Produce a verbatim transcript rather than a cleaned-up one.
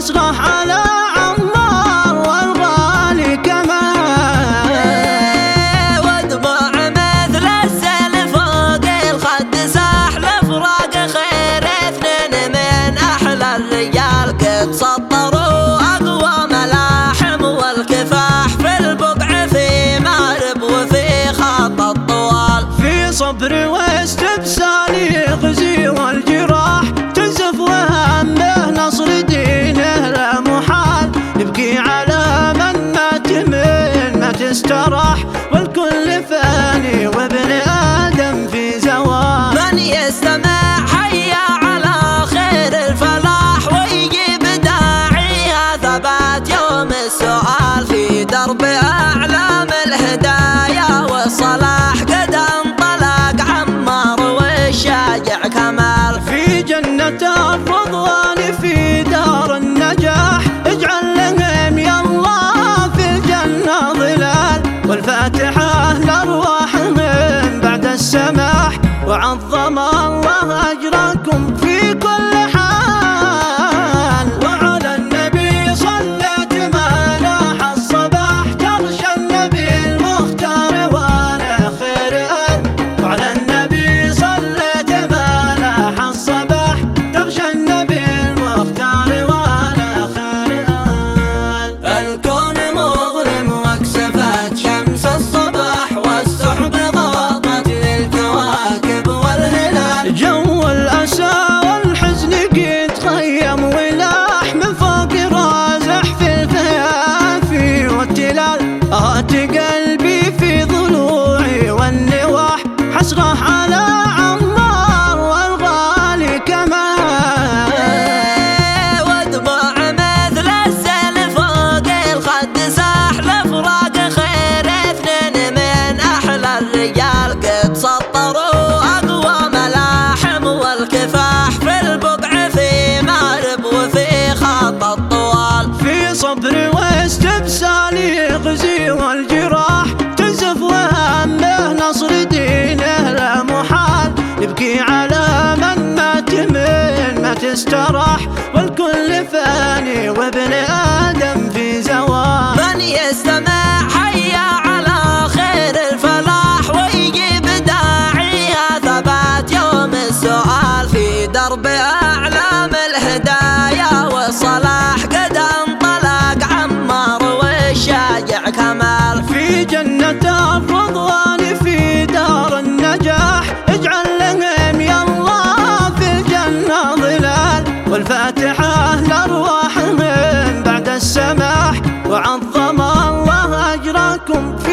حسرة على عمار والغالي كمان، ودموع مثل السيل فوق الخد ساح لفراق خير اثنين من أحلى الرجال قد سطروا أقوى ملاحم والكفاح في البقع في مارب وفي خط الطوال، في صبر واستبسال يغزي والجراح تنزف وهمه نصر دينه لا محال، يبكي على من مات من ما تستراح والكل فاني وابن آدم في زوال، من يستمع حيا على خير الفلاح ويجيب داعيها ثبات يوم السؤال، في درب أعلام الهدايا والصلاح قد انطلق عمار والشاجع كمال، في جنة الرضوان في دار النجاح اجعل لهم يا الله في الجنة ظلال، والفاتحة لأرواح من بعد السماح وعظم الله أجركم في كل حال، وعلى النبي صلت ما لاح الصباح تغشى النبي المختار وانا خير آل، وعلى النبي صلت ما لاح الصباح تغشى النبي المختار وانا خير آل، الكون مظلم واكسفت شمس الصباح والسحب غطت للكواكب والهلال، جو الأسى والحزن قد خيم ولاح من فوق رازح في الفيافي والتلال، آت قلبي في ضلوعي والنواح حسرة على عمار والغالي كمان، ودموع مثل السيل فوق الخد ساح لفراق خير اثنين من أحلى الرجال قد سطروا أقوى ملاحم والكفاح في البقع في مارب وفي خط الطوال، في صبر واستبسال يغزي والجراح تنزف وهمه نصر دينه لا محال، يبكي على من مات من ما تستراح والكل فاني وابن آدم في زوال، من يستمع حيا على خير الفلاح ويجيب داعيها ثبات يوم السؤال، في درب أعلام الهدايا والصلاح قد انطلق عمار والشاجع كمال، في جنة الرضوان في دار النجاح اجعل لهم يا الله في الجنة ظلال، والفاتحة لأرواح من بعد السماح وعظم الله أجركم